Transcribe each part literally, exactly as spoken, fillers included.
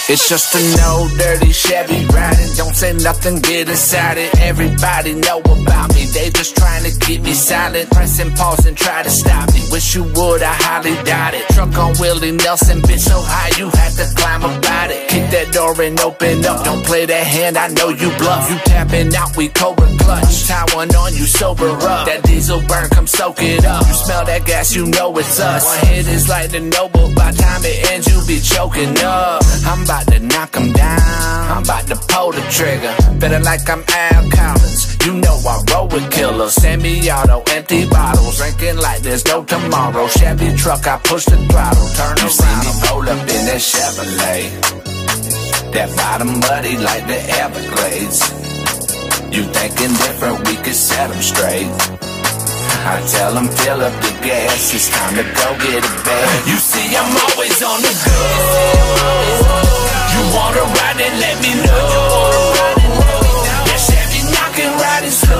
It's just an old dirty Chevy riding. Don't say nothing, get inside it. Everybody know about me, they just trying to keep me silent. Pressing pause and try to stop me. Wish you would, I highly doubt it. Truck on Willie Nelson, bitch so high you had to climb about it. Kick that door and open up, don't play that hand, I know you bluff. You tapping out, we Cobra clutch. Tie one on you, sober up. That diesel burn, come soak it up. You smell that gas, you know it's us. One hit is like the Noble, by the time it ends you be choking up. I'm about to knock him down, I'm about to pull the trigger. Feeling like I'm Al Collins, you know I roll with killers. Semi-auto, empty bottles, drinking like there's no tomorrow. Chevy truck, I push the throttle, turn you around. You see me roll up in that Chevrolet, that bottom muddy like the Everglades. You thinking different, we could set them straight. I tell them fill up the gas, it's time to go get a bag. You see I'm always on the go. You wanna ride and let me know. That Chevy knocking riding slow.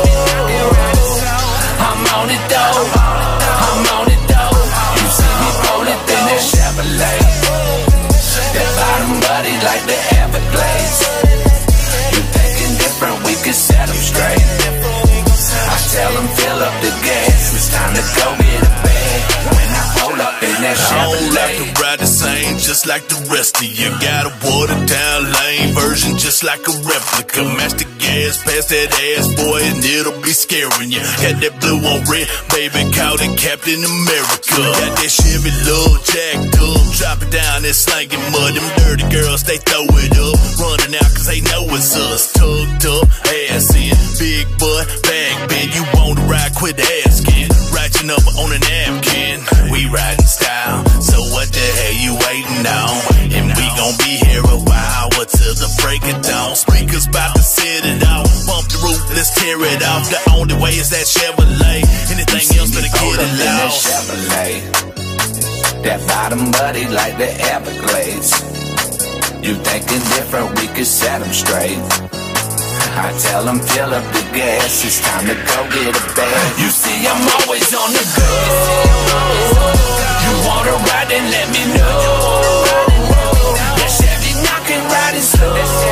I'm on it though, I'm on it though. You see me roll up in that Chevrolet, that bottom body like the Everglades. You thinking different, we could set them straight. I tell them fill up the gas, it's time to go get a bag. When I pull up in that Chevrolet, I don't like to ride the same, just like the rest of you. Got a watered down lame version, just like a replica. Match the gas, pass that ass, boy, and it'll be scaring you. Got that blue on red, baby, called it Captain America. Got that Chevy look jacked up, drop it down and slanging mud. Them dirty girls, they throw it up, running out cause they know it's us. Tucked up, ass in, big butt, bag bend. You wanna ride, quit asking. Write your number on a napkin. We riding style, so what the hell you waiting on? And we gon' be here a while, until the break of dawn. Speakers bout to set it off, bump the roof, let's tear it off. The only way is that Chevrolet, anything else gonna get it lost. Chevrolet, that bottom buddy like the Everglades. You thinking different, we could set them straight. I tell them fill up the gas, it's time to go get a bag. You see I'm always on the go. You wanna ride and let me know. That Chevy knocking riding slow.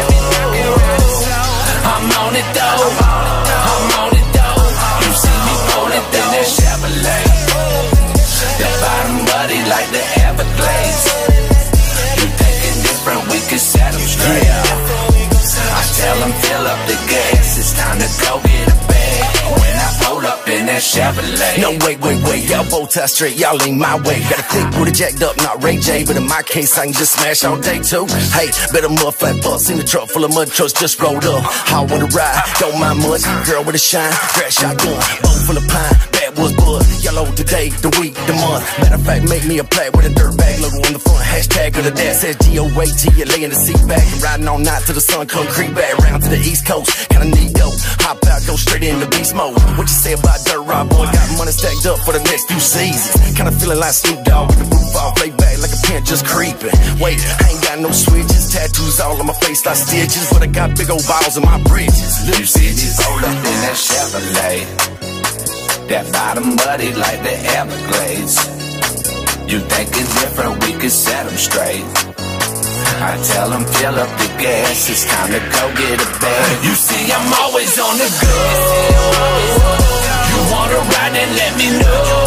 I'm on it though, I'm on it though. You see me rolling through that Chevrolet, that bottom buddy like the Everglades. You thinking different, we could set them straight. I tell them fill up the gas, it's time to go get a bag. When I pull up in that Chevrolet. No, wait, wait, wait, y'all both tie straight, y'all ain't my way. Got a thick booty jacked up, not Ray J, but in my case, I can just smash all day too. Hey, better mud flat bus in the truck full of mud trucks just rolled up. I wanna ride, don't mind much, girl with a shine, grass shotgun, boat full of pine, backwoods bud. Yellow today, the week, the month. Matter of fact, make me a plaque with a dirt bag logo on the front. Hashtag of the dad says G O A T, you lay in the seat back and riding all night till the sun come creep back round to the East Coast. Kinda neat though, hop out, go straight into beast mode. What you say about Dirt Rob, boy? Got money stacked up for the next few seasons. Kinda feeling like Snoop Dogg with the roof off, lay back like a pin just creeping. Wait, I ain't got no switches, tattoos all on my face like stitches, but I got big old balls in my bridges. You see me roll up in that Chevrolet, that bottom buddy like the Everglades. You thinking different, we could set them straight. I tell them fill up the gas, it's time to go get a bag. You see I'm always on the go. You wanna ride and let me know.